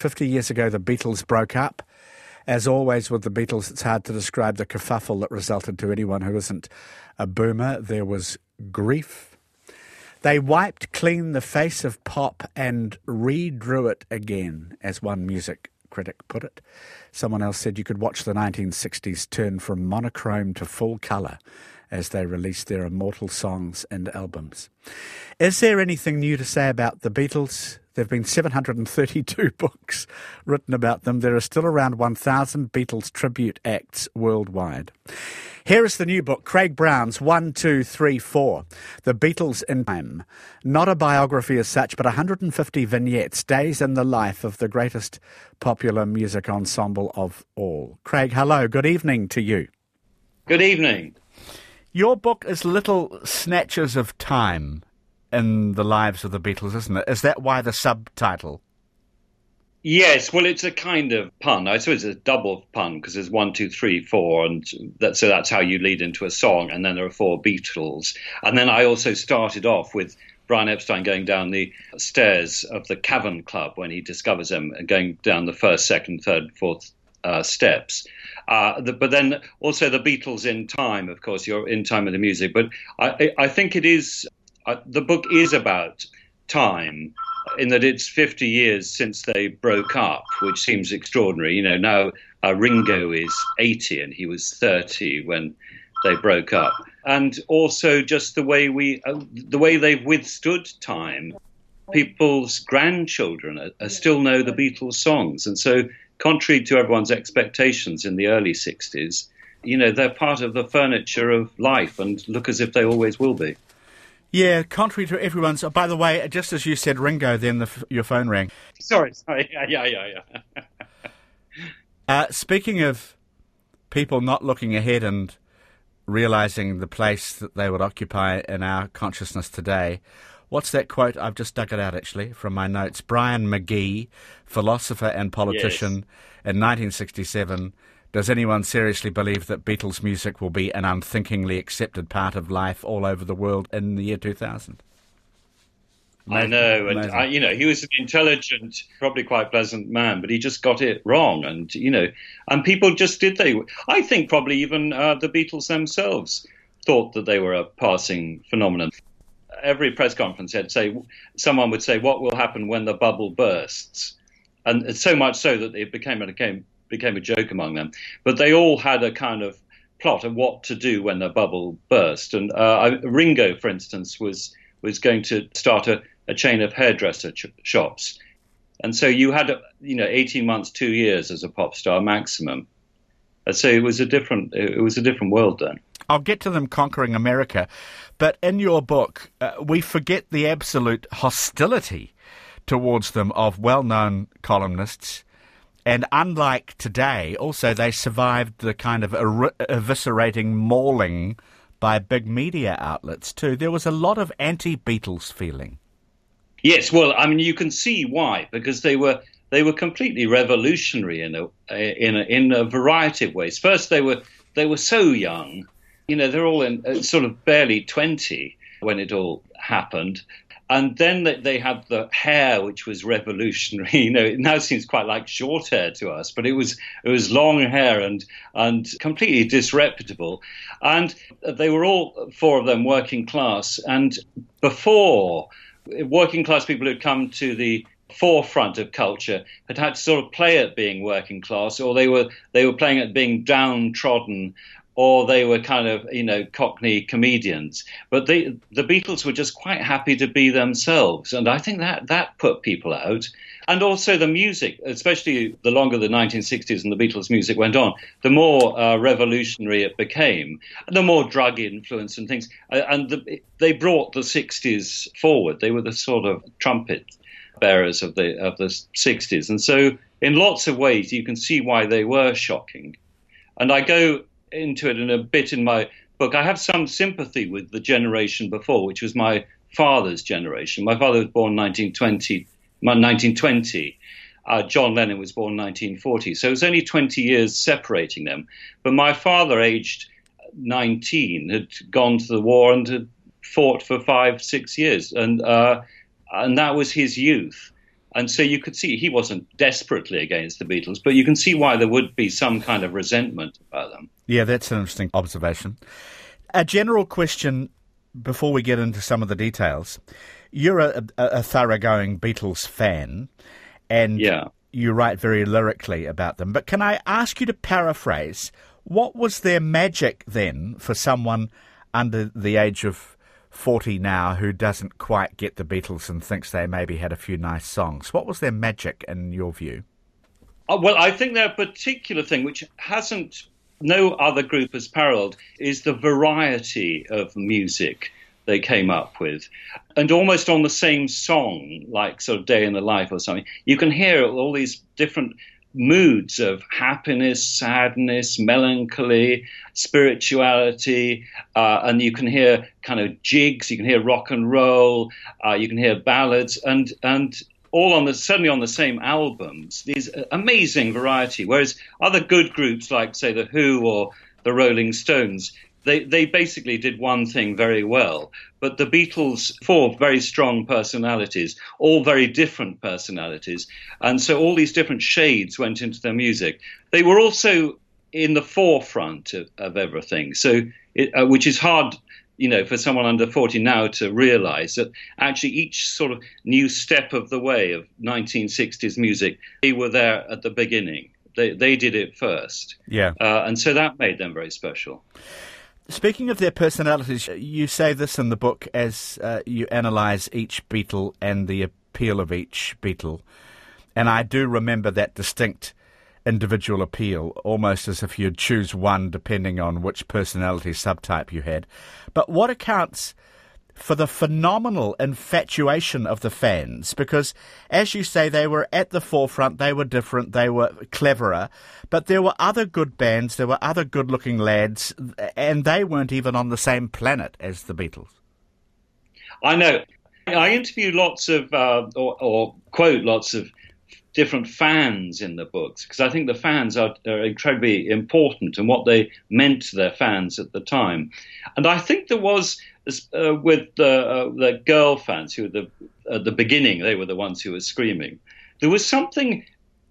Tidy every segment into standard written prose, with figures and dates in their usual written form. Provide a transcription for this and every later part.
50 years ago, the Beatles broke up. As always with the Beatles, it's hard to describe the kerfuffle that resulted to anyone who isn't a boomer. There was grief. They wiped clean the face of pop and redrew it again, as one music critic put it. Someone else said you could watch the 1960s turn from monochrome to full colour as they released their immortal songs and albums. Is there anything new to say about the Beatles? There have been 732 books written about them. There are still around 1,000 Beatles tribute acts worldwide. Here is the new book, Craig Brown's 1, 2, 3, 4, The Beatles in Time. Not a biography as such, but 150 vignettes, days in the life of the greatest popular music ensemble of all. Craig, hello. Good evening to you. Good evening. Your book is little snatches of time in the lives of the Beatles, isn't it? Is that why the subtitle? Yes, well, it's a kind of pun. I suppose it's a double pun because there's 1, 2, 3, 4, and so that's how you lead into a song. And then there are 4 Beatles. And then I also started off with Brian Epstein going down the stairs of the Cavern Club when he discovers them, and going down the first, second, third, fourth steps. But then also the Beatles in time, of course, you're in time with the music. But I think it is. The book is about time, in that it's 50 years since they broke up, which seems extraordinary. You know, now Ringo is 80 and he was 30 when they broke up. And also just the way they've withstood time. People's grandchildren still know the Beatles songs. And so, contrary to everyone's expectations in the early 60s, you know, they're part of the furniture of life and look as if they always will be. Yeah, contrary to everyone's... By the way, just as you said Ringo, then your phone rang. Sorry. Yeah. Speaking of people not looking ahead and realising the place that they would occupy in our consciousness today, what's that quote? I've just dug it out, actually, from my notes. Brian McGee, philosopher and politician, in 1967... Does anyone seriously believe that Beatles music will be an unthinkingly accepted part of life all over the world in the year 2000? I know, and he was an intelligent, probably quite pleasant man, but he just got it wrong, and people just did. I think probably even the Beatles themselves thought that they were a passing phenomenon. Every press conference, someone would say, "What will happen when the bubble bursts?" And so much so that it became a joke among them. But they all had a kind of plot of what to do when the bubble burst. And Ringo, for instance, was going to start a chain of hairdresser shops. And so you had 18 months, 2 years as a pop star maximum. And so it was a different world then. I'll get to them conquering America, but in your book, we forget the absolute hostility towards them of well-known columnists. And unlike today, also they survived the kind of eviscerating mauling by big media outlets too. There was a lot of anti-Beatles feeling. Yes, well, I mean, you can see why, because they were completely revolutionary in a variety of ways. First, they were so young, they're all in sort of barely 20 when it all happened. And then they had the hair, which was revolutionary. It now seems quite like short hair to us, but it was long hair and completely disreputable. And they were all 4 of them working class. And before, working class people who'd come to the forefront of culture had to sort of play at being working class, or they were playing at being downtrodden, or they were kind of, Cockney comedians. But the Beatles were just quite happy to be themselves. And I think that put people out. And also the music, especially the longer the 1960s and the Beatles music went on, the more revolutionary it became, the more drug influence and things. They brought the 60s forward. They were the sort of trumpet bearers of the 60s. And so in lots of ways, you can see why they were shocking. And I go into it in a bit in my book. I have some sympathy with the generation before, which was my father's generation. My father was born 1920. John Lennon was born 1940. So it was only 20 years separating them. But my father, aged 19, had gone to the war and had fought for 5-6 years. And that was his youth. And so you could see he wasn't desperately against the Beatles, but you can see why there would be some kind of resentment about them. Yeah, that's an interesting observation. A general question before we get into some of the details. You're a thoroughgoing Beatles fan, and you write very lyrically about them. But can I ask you to paraphrase, what was their magic then for someone under the age of 40 now who doesn't quite get the Beatles and thinks they maybe had a few nice songs? What was their magic in your view? Well, I think their particular thing, which no other group has paralleled, is the variety of music they came up with. And almost on the same song, like sort of Day in the Life or something, you can hear all these different moods of happiness, sadness, melancholy, spirituality, and you can hear kind of jigs, you can hear rock and roll, you can hear ballads, and all certainly on the same albums. These amazing variety. Whereas other good groups like, say, the Who or the Rolling Stones, they basically did one thing very well. But the Beatles, 4 very strong personalities, all very different personalities. And so all these different shades went into their music. They were also in the forefront of everything. So, which is hard, for someone under 40 now to realize that actually each sort of new step of the way of 1960s music, they were there at the beginning. They did it first. Yeah. And so that made them very special. Speaking of their personalities, you say this in the book as you analyse each Beatle and the appeal of each Beatle. And I do remember that distinct individual appeal, almost as if you'd choose one depending on which personality subtype you had. But what accounts for the phenomenal infatuation of the fans? Because, as you say, they were at the forefront, they were different, they were cleverer, but there were other good bands, there were other good-looking lads, and they weren't even on the same planet as the Beatles. I know. I interview lots of, or quote lots of different fans in the books, because I think the fans are incredibly important and what they meant to their fans at the time. And I think there was, with the girl fans who were at the beginning, they were the ones who were screaming. There was something,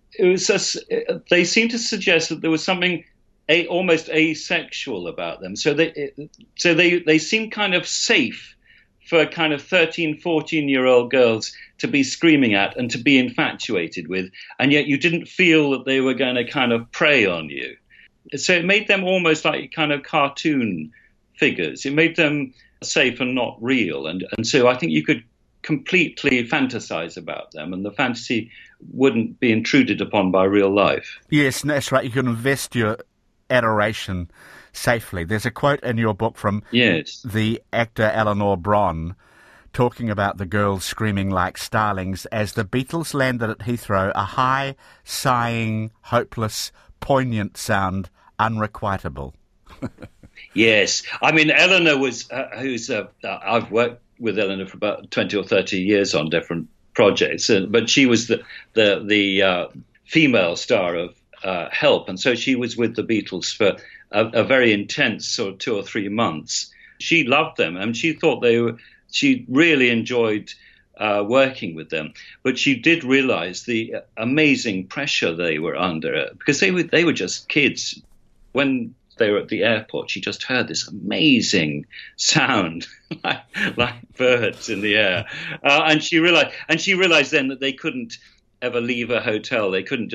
they seemed to suggest that there was something almost asexual about them. So they seemed kind of safe for kind of 13, 14-year-old girls to be screaming at and to be infatuated with, and yet you didn't feel that they were going to kind of prey on you. So it made them almost like kind of cartoon figures. It made them safe and not real. And so I think you could completely fantasize about them, and the fantasy wouldn't be intruded upon by real life. Yes, that's right. You can invest your adoration safely. There's a quote in your book from the actor Eleanor Bron talking about the girls screaming like starlings as the Beatles landed at Heathrow, a high, sighing, hopeless, poignant sound, unrequitable. Yes. I mean, Eleanor was, I've worked with Eleanor for about 20 or 30 years on different projects, but she was the female star of Help, and so she was with the Beatles for a very intense sort of 2 or 3 months. She loved them, and she thought she really enjoyed working with them. But she did realize the amazing pressure they were under, because they were just kids. When they were at the airport, she just heard this amazing sound, like birds in the air, and she realized then that they couldn't ever leave a hotel. They couldn't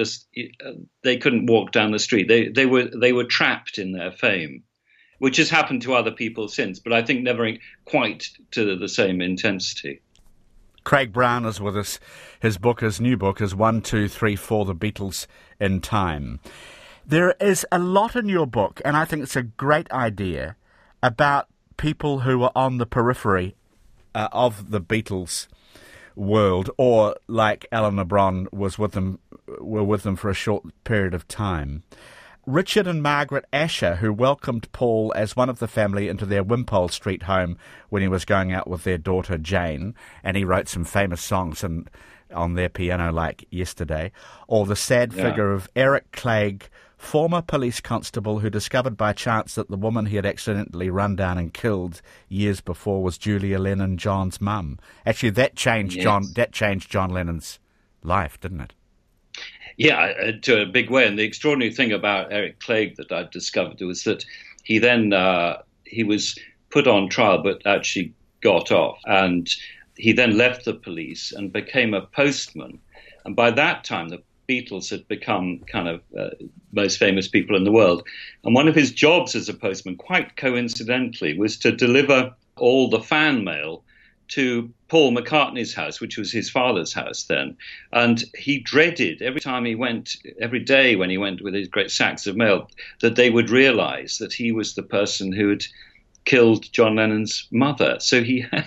walk down the street. They were trapped in their fame, which has happened to other people since, but I think never quite to the same intensity. Craig Brown is with us. His new book is 1, 2, 3, 4, The Beatles in Time. There is a lot in your book, and I think it's a great idea, about people who were on the periphery of the Beatles world, or like Eleanor Bron were with them for a short period of time. Richard and Margaret Asher, who welcomed Paul as one of the family into their Wimpole Street home when he was going out with their daughter Jane, and he wrote some famous songs on their piano like Yesterday, or the sad figure of Eric Clegg, former police constable who discovered by chance that the woman he had accidentally run down and killed years before was Julia Lennon, John's mum. Actually, that changed John Lennon's life, didn't it? Yeah, to a big way. And the extraordinary thing about Eric Clegg that I've discovered was that he then he was put on trial, but actually got off, and he then left the police and became a postman. And by that time, the Beatles had become kind of most famous people in the world. And one of his jobs as a postman, quite coincidentally, was to deliver all the fan mail to Paul McCartney's house, which was his father's house then. And he dreaded every day when he went with his great sacks of mail, that they would realize that he was the person who had killed John Lennon's mother. So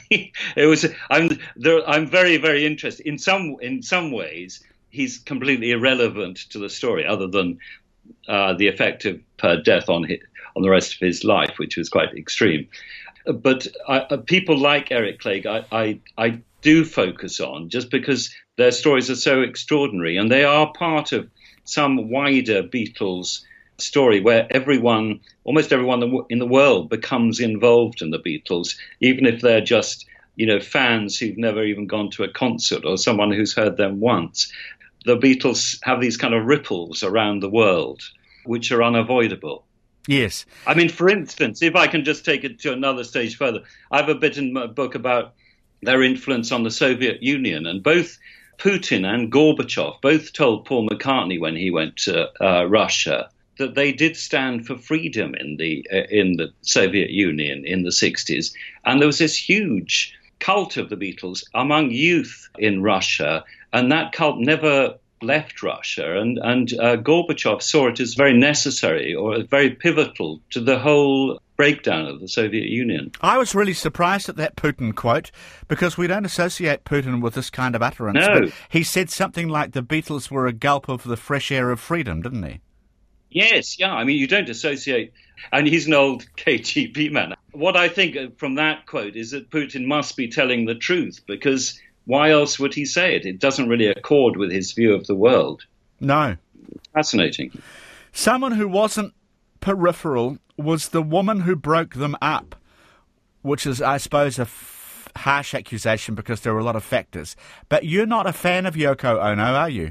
I'm very, very interested. In some ways, he's completely irrelevant to the story, other than the effect of her death on the rest of his life, which was quite extreme. But people like Eric Clegg, I do focus on, just because their stories are so extraordinary, and they are part of some wider Beatles story where almost everyone in the world becomes involved in the Beatles, even if they're just, fans who've never even gone to a concert or someone who's heard them once. The Beatles have these kind of ripples around the world, which are unavoidable. Yes. I mean, for instance, if I can just take it to another stage further, I have a bit in my book about their influence on the Soviet Union, and both Putin and Gorbachev both told Paul McCartney when he went to Russia that they did stand for freedom in the Soviet Union in the 60s. And there was this huge cult of the Beatles among youth in Russia, and that cult never left Russia. And Gorbachev saw it as very necessary, or very pivotal to the whole breakdown of the Soviet Union. I was really surprised at that Putin quote, because we don't associate Putin with this kind of utterance. No. But he said something like the Beatles were a gulp of the fresh air of freedom, didn't he? Yes, yeah. I mean, you don't associate, and he's an old KGB man. What I think from that quote is that Putin must be telling the truth, because why else would he say it? It doesn't really accord with his view of the world. No. Fascinating. Someone who wasn't peripheral was the woman who broke them up, which is, I suppose, a harsh accusation because there were a lot of factors. But you're not a fan of Yoko Ono, are you?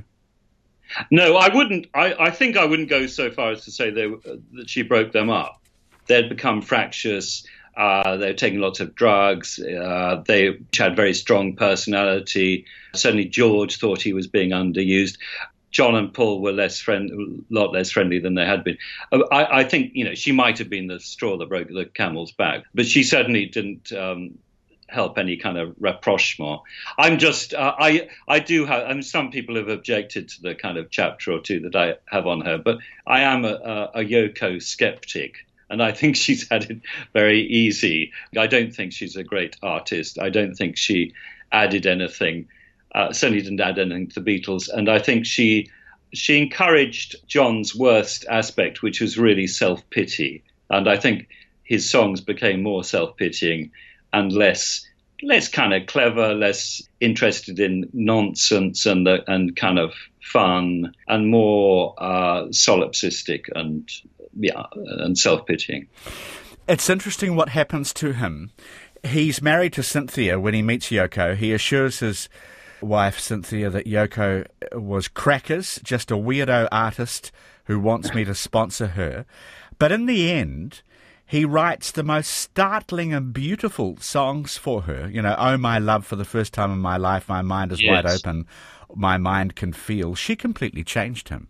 No, I wouldn't. I think I wouldn't go so far as to say that she broke them up. They'd become fractious. They were taking lots of drugs. They had very strong personality. Certainly George thought he was being underused. John and Paul were a lot less friendly than they had been. I think, she might have been the straw that broke the camel's back, but she certainly didn't help any kind of rapprochement. I'm just, I do have, some people have objected to the kind of chapter or two that I have on her, but I am a Yoko skeptic. And I think she's had it very easy. I don't think she's a great artist. I don't think she added anything, certainly didn't add anything to the Beatles. And I think she encouraged John's worst aspect, which was really self-pity. And I think his songs became more self-pitying and less kind of clever, less interested in nonsense and kind of fun, and more solipsistic and self-pitying. It's interesting what happens to him. He's married to Cynthia when he meets Yoko. He assures his wife, Cynthia, that Yoko was crackers, just a weirdo artist who wants me to sponsor her. But in the end, he writes the most startling and beautiful songs for her. Oh, my love, for the first time in my life, my mind is wide open, my mind can feel. She completely changed him.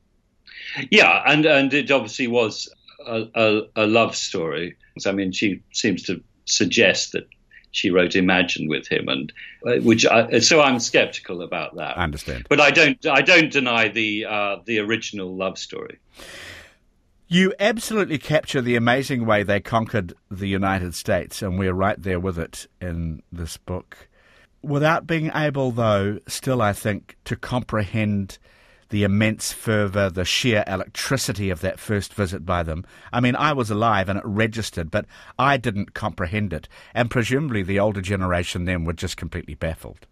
Yeah, and it obviously was a love story. I mean, she seems to suggest that she wrote Imagine with him, and so I'm skeptical about that. I understand, but I don't deny the original love story. You absolutely capture the amazing way they conquered the United States, and we're right there with it in this book. Without being able, though, still, I think, to comprehend the immense fervour, the sheer electricity of that first visit by them. I mean, I was alive and it registered, but I didn't comprehend it. And presumably the older generation then were just completely baffled.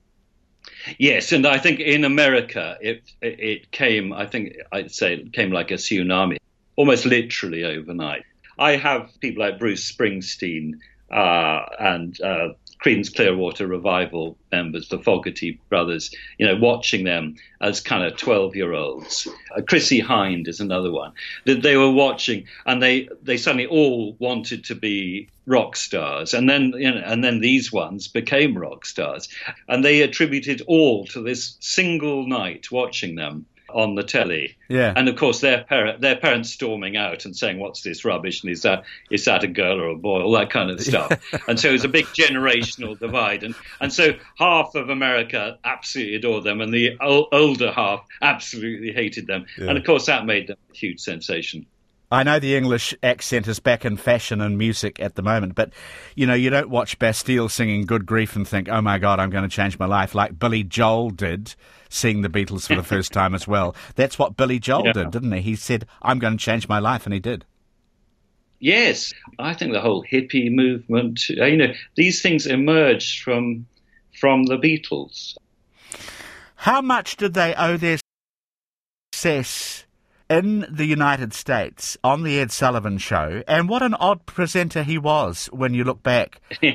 Yes, and I think in America it came, I'd say it came like a tsunami, almost literally overnight. I have people like Bruce Springsteen and Creedence Clearwater Revival members, the Fogerty brothers, watching them as kind of 12-year-olds. Chrissie Hynde is another one that they were watching, and they suddenly all wanted to be rock stars, and then these ones became rock stars, and they attributed all to this single night watching them on the telly. Yeah. And of course their parents storming out and saying, "What's this rubbish? And is that a girl or a boy?" All that kind of stuff. And so it was a big generational divide. And so half of America absolutely adored them, and the older half absolutely hated them. Yeah. And of course that made them a huge sensation. I know the English accent is back in fashion in music at the moment, but, you don't watch Bastille singing Good Grief and think, oh, my God, I'm going to change my life, like Billy Joel did, seeing the Beatles for the first time as well. That's what Billy Joel did, didn't he? He said, I'm going to change my life, and he did. Yes. I think the whole hippie movement, these things emerged from the Beatles. How much did they owe their success in the United States on the Ed Sullivan Show, and what an odd presenter he was when you look back. He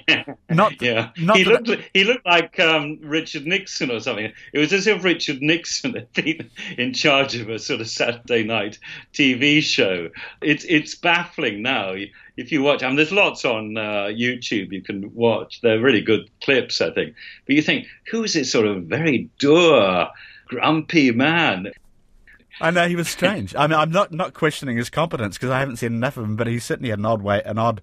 looked like Richard Nixon or something. It was as if Richard Nixon had been in charge of a sort of Saturday night TV show. It's baffling now. If you watch, there's lots on YouTube you can watch. They're really good clips, I think. But you think, who is this sort of very dour, grumpy man? I know, he was strange. I'm not questioning his competence because I haven't seen enough of him, but he's certainly an odd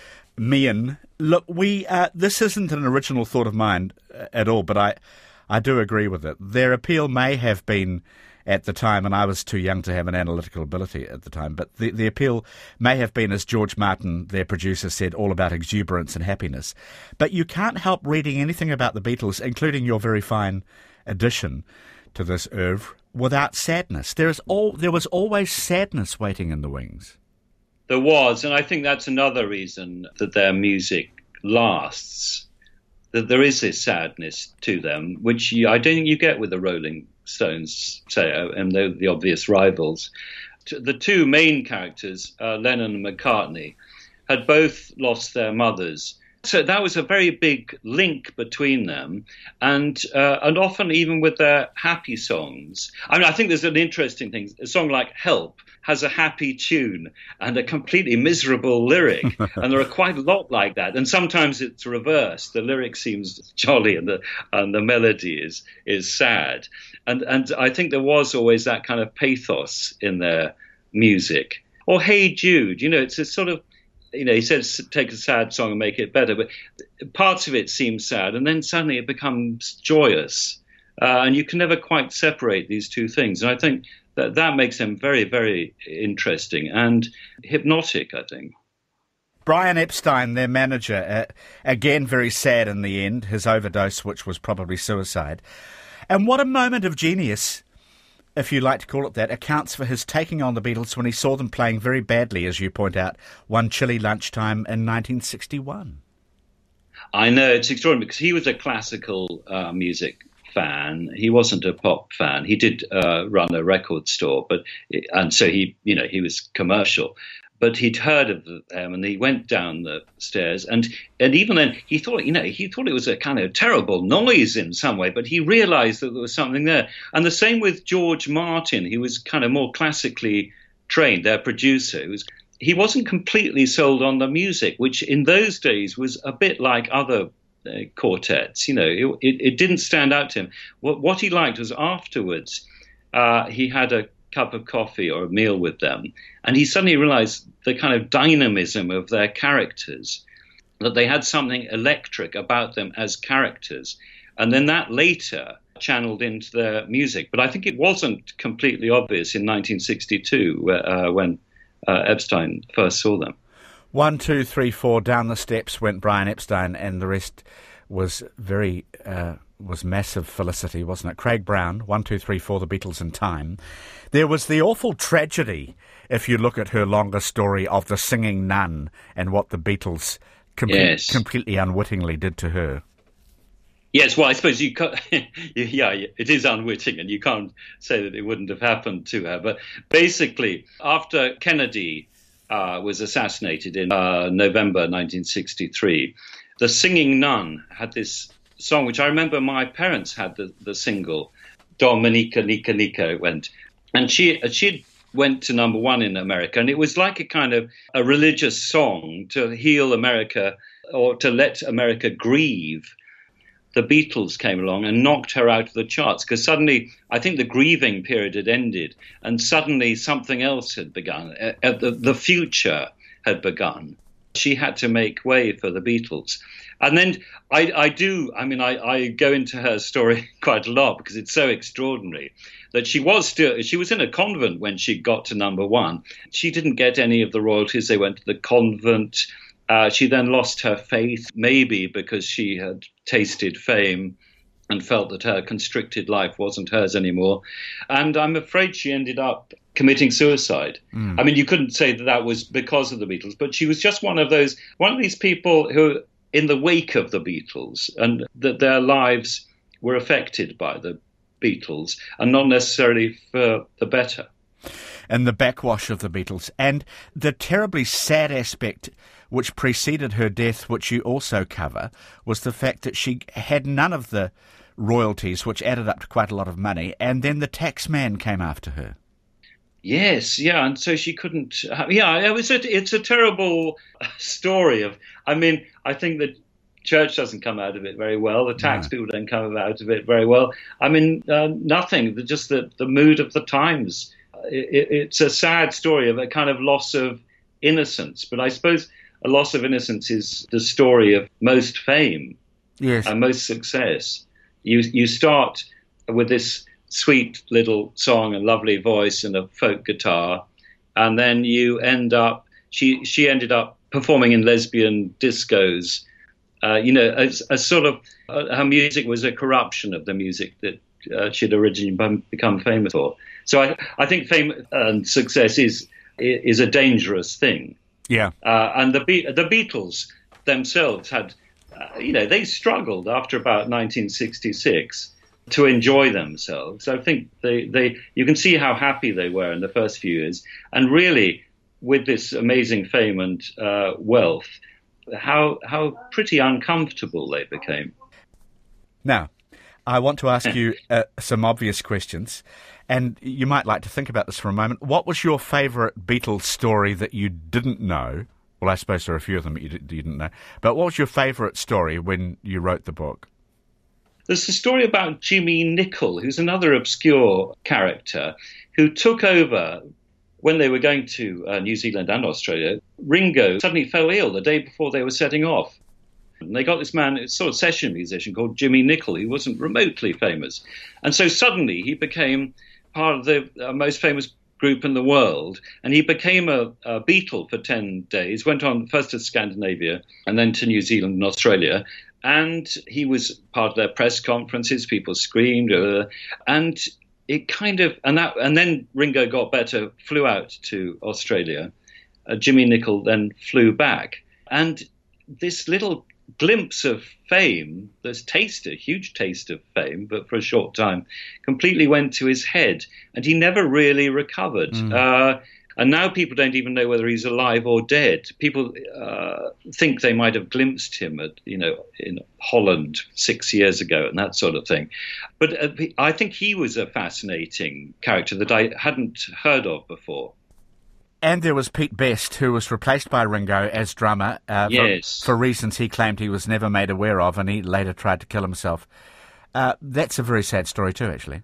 mien. Look, this isn't an original thought of mine at all, but I do agree with it. Their appeal may have been at the time, and I was too young to have an analytical ability at the time, but the appeal may have been, as George Martin, their producer, said, all about exuberance and happiness. But you can't help reading anything about the Beatles, including your very fine addition to this oeuvre, without sadness. There was always sadness waiting in the wings. There was, and I think that's another reason that their music lasts, that there is this sadness to them, which I don't think you get with the Rolling Stones, say, and they're the obvious rivals. The two main characters, Lennon and McCartney, had both lost their mothers. So that was a very big link between them, and often even with their happy songs. I think there's an interesting thing. A song like "Help" has a happy tune and a completely miserable lyric, and there are quite a lot like that. And sometimes it's reversed. The lyric seems jolly, and the melody is sad. And I think there was always that kind of pathos in their music. Or "Hey Jude," it's a sort of. He says take a sad song and make it better, but parts of it seem sad, and then suddenly it becomes joyous, and you can never quite separate these two things. And I think that makes them very, very interesting and hypnotic, I think. Brian Epstein, their manager, again very sad in the end, his overdose, which was probably suicide. And what a moment of genius, if you like to call it that, accounts for his taking on the Beatles when he saw them playing very badly, as you point out, one chilly lunchtime in 1961. I know, it's extraordinary, because he was a classical music fan. He wasn't a pop fan. He did run a record store, and so he was commercial. But he'd heard of them, and he went down the stairs, and even then he thought it was a kind of terrible noise in some way, but he realised that there was something there. And the same with George Martin. He was kind of more classically trained, their producer. He wasn't completely sold on the music, which in those days was a bit like other quartets. It didn't stand out to him. What he liked was afterwards he had a cup of coffee or a meal with them, and he suddenly realized the kind of dynamism of their characters, that they had something electric about them as characters, and then that later channeled into their music. But I think it wasn't completely obvious in 1962 when Epstein first saw them. 1, 2, 3, 4 down the steps went Brian Epstein, and the rest was was massive felicity, wasn't it? Craig Brown, 1, 2, 3, 4, The Beatles in Time. There was the awful tragedy, if you look at her longer story, of the singing nun and what the Beatles completely unwittingly did to her. Yes, well, I suppose you can't, it is unwitting, and you can't say that it wouldn't have happened to her. But basically, after Kennedy was assassinated in November 1963, The Singing Nun had this song, which I remember my parents had the single, Dominica, Nika, Nika, it went. And she went to number one in America, and it was like a kind of a religious song to heal America or to let America grieve. The Beatles came along and knocked her out of the charts because suddenly, I think the grieving period had ended and suddenly something else had begun. The future had begun. She had to make way for the Beatles. And then I go into her story quite a lot because it's so extraordinary that she was in a convent when she got to number one. She didn't get any of the royalties. They went to the convent. She then lost her faith, maybe because she had tasted fame and felt that her constricted life wasn't hers anymore. And I'm afraid she ended up committing suicide. I mean, you couldn't say that was because of the Beatles, but she was just one of these people who, in the wake of the Beatles, and that their lives were affected by the Beatles, and not necessarily for the better. And the backwash of the Beatles, and the terribly sad aspect which preceded her death, which you also cover, was the fact that she had none of the royalties, which added up to quite a lot of money, and then the tax man came after her. Yes, yeah, and so she couldn't. It's a terrible story. I think the church doesn't come out of it very well. The tax people don't come out of it very well. I mean, nothing. Just the mood of the times. It's a sad story of a kind of loss of innocence. But I suppose a loss of innocence is the story of most fame, yes, and most success. You start with this sweet little song, a lovely voice and a folk guitar, and then you end up. She ended up performing in lesbian discos. A sort of her music was a corruption of the music that she'd originally become famous for. So I think fame and success is a dangerous thing. Yeah. And the Beatles themselves had, they struggled after about 1966 to enjoy themselves. I think you can see how happy they were in the first few years, and really with this amazing fame and wealth, how pretty uncomfortable they became. Now, I want to ask you some obvious questions, and you might like to think about this for a moment. What was your favourite Beatles story that you didn't know? Well, I suppose there are a few of them that you didn't know. But what was your favourite story when you wrote the book? There's a story about Jimmy Nicol, who's another obscure character, who took over when they were going to New Zealand and Australia. Ringo suddenly fell ill the day before they were setting off. And they got this man, a sort of session musician called Jimmy Nicol, who wasn't remotely famous. And so suddenly he became part of the most famous group in the world. And he became a Beatle for 10 days, went on first to Scandinavia and then to New Zealand and Australia. And he was part of their press conferences. People screamed, and it kind of and then Ringo got better, flew out to Australia. Jimmy Nicol then flew back, and this little glimpse of fame, a huge taste of fame, but for a short time, completely went to his head, and he never really recovered. And now people don't even know whether he's alive or dead. People think they might have glimpsed him in Holland 6 years ago and that sort of thing. But I think he was a fascinating character that I hadn't heard of before. And there was Pete Best, who was replaced by Ringo as drummer for reasons he claimed he was never made aware of, and he later tried to kill himself. That's a very sad story too, actually.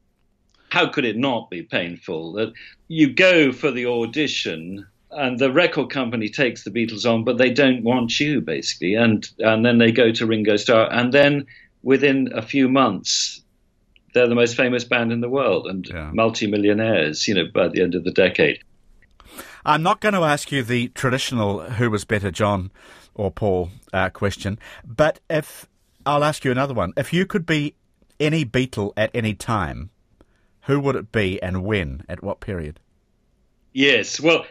How could it not be painful that you go for the audition and the record company takes the Beatles on, but they don't want you, basically, and then they go to Ringo Starr, and then within a few months, they're the most famous band in the world and multi-millionaires, by the end of the decade. I'm not going to ask you the traditional who was better, John or Paul question, but I'll ask you another one. If you could be any Beatle at any time, who would it be and when? At what period? Yes, well,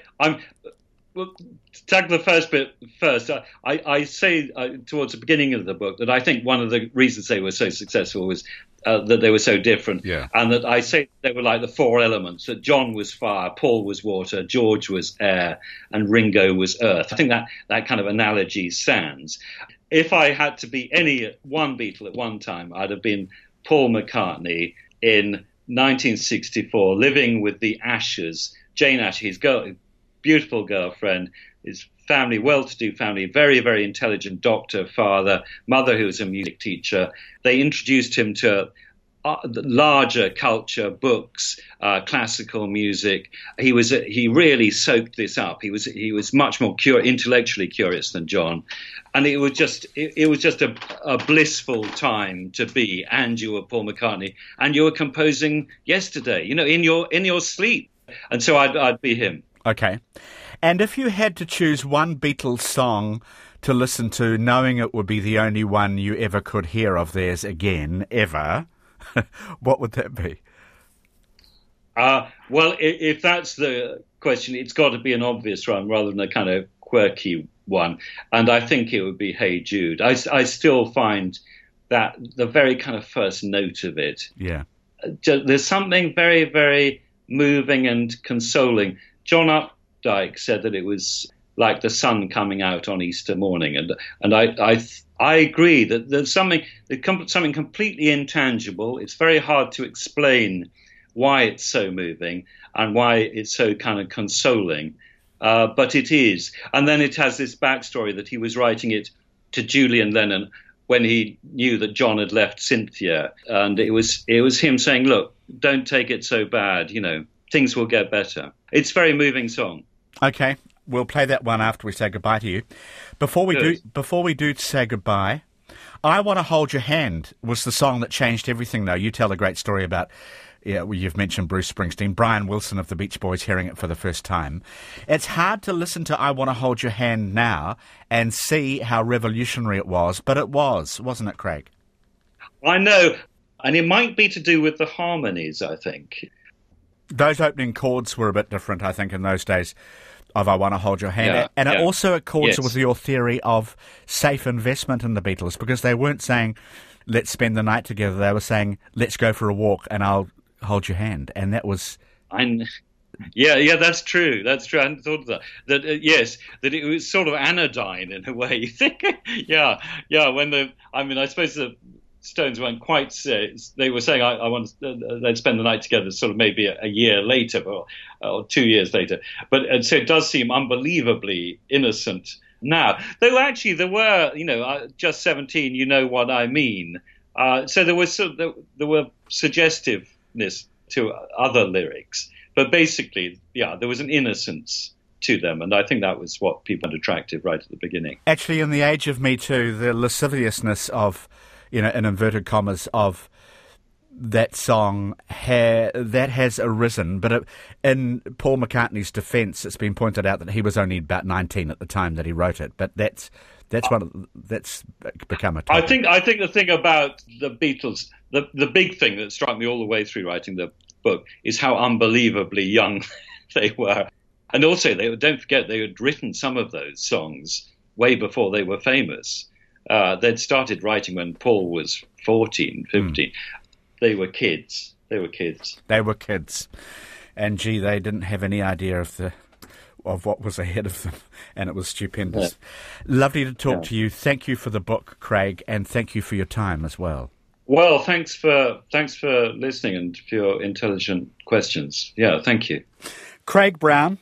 to tackle the first bit first. I say towards the beginning of the book that I think one of the reasons they were so successful was that they were so different. Yeah. And that I say they were like the four elements, that John was fire, Paul was water, George was air, and Ringo was earth. I think that kind of analogy stands. if I had to be any one Beatle at one time, I'd have been Paul McCartney in 1964, living with the Ashers, Jane Asher, his beautiful girlfriend, his family, well-to-do family, very, very intelligent doctor, father, mother who was a music teacher. They introduced him to larger culture, books, classical music. He really soaked this up. He was much more intellectually curious than John, and it was just a blissful time to be. And you were Paul McCartney, and you were composing yesterday, in your sleep, and so I'd be him. Okay, and if you had to choose one Beatles song to listen to, knowing it would be the only one you ever could hear of theirs again, ever, what would that be? Well, if that's the question, it's got to be an obvious one rather than a kind of quirky one. And I think it would be Hey Jude. I still find that the very kind of first note of it, there's something very, very moving and consoling. John Updike said that it was like the sun coming out on Easter morning, and I agree that there's something completely intangible. It's very hard to explain why it's so moving and why it's so kind of consoling, but it is. And then it has this backstory that he was writing it to Julian Lennon when he knew that John had left Cynthia, and it was him saying, "Look, don't take it so bad. Things will get better." It's a very moving song. Okay. We'll play that one after we say goodbye to you. Before we do say goodbye, I Want to Hold Your Hand was the song that changed everything, though. You tell a great story about, you've mentioned Bruce Springsteen, Brian Wilson of the Beach Boys hearing it for the first time. It's hard to listen to I Want to Hold Your Hand now and see how revolutionary it was, but it was, wasn't it, Craig? I know, and it might be to do with the harmonies, I think. Those opening chords were a bit different, I think, in those days, of I Want to Hold Your Hand. It also accords with your theory of safe investment in the Beatles, because they weren't saying, let's spend the night together. They were saying, let's go for a walk and I'll hold your hand. And that was... Yeah, that's true. That's true. I hadn't thought of that. That it was sort of anodyne in a way. You think? Yeah. I suppose the Stones weren't quite. They were saying, "I want they'd spend the night together," sort of maybe a year later or 2 years later. But so it does seem unbelievably innocent now. Though actually there were, just 17. You know what I mean. So there were suggestiveness to other lyrics, but basically, there was an innocence to them, and I think that was what people found attractive right at the beginning. Actually, in the age of Me Too, the lasciviousness of, in inverted commas, of that song that has arisen. But in Paul McCartney's defence, it's been pointed out that he was only about 19 at the time that he wrote it. But that's become a topic. I think the thing about the Beatles, the big thing that struck me all the way through writing the book is how unbelievably young they were. And also, don't forget, they had written some of those songs way before they were famous. They'd started writing when Paul was 14, 15. They were kids. And gee, they didn't have any idea of what was ahead of them, and it was stupendous. Yeah. Lovely to talk to you. Thank you for the book, Craig, and thank you for your time as well. Well, thanks for listening and for your intelligent questions. Yeah, thank you. Craig Brown